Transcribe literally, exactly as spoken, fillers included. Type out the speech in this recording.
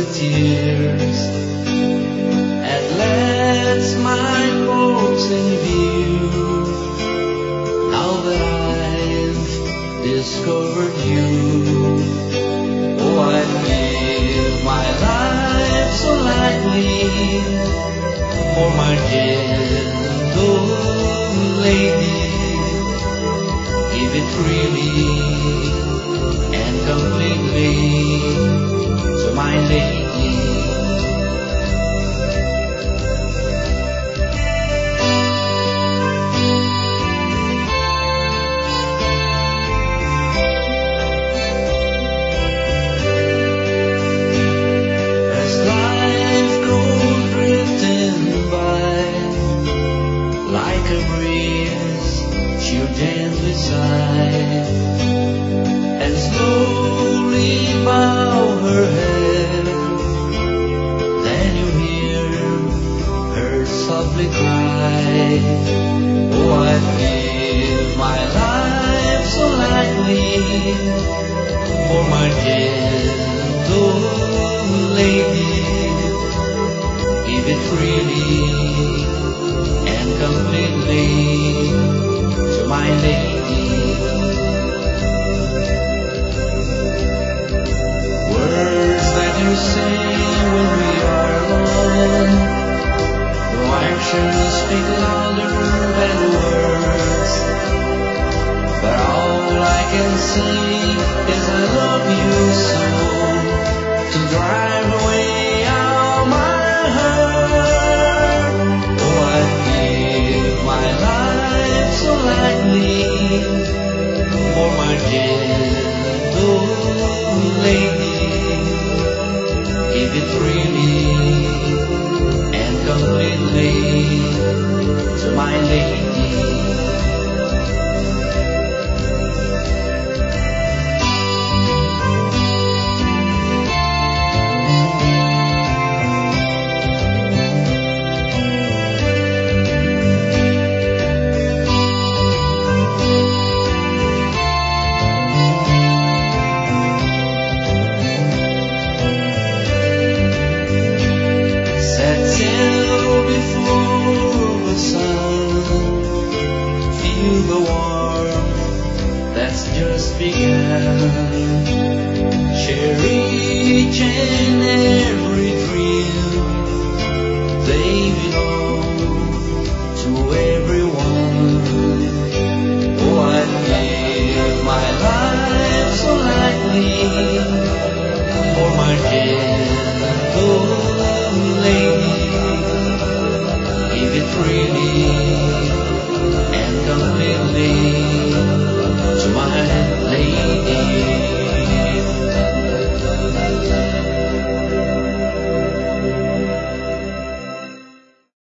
tears. At last my hopes in view. Now that I've discovered you, oh, I live my life so lightly for my gentle lady. Give it freely and completely to my lady. As life goes drifting by like a breeze, she'll gently sigh and slowly bow her head. Then you hear her softly cry, oh, I live my life so lightly for my gentle lady. Give it freely and completely to my lady. Words that you say when we are alone, though actions speak louder than words. But all I can say is I love you so, to drive away all my hurt. Oh, I live my life so lightly for my gentle lady. Give it free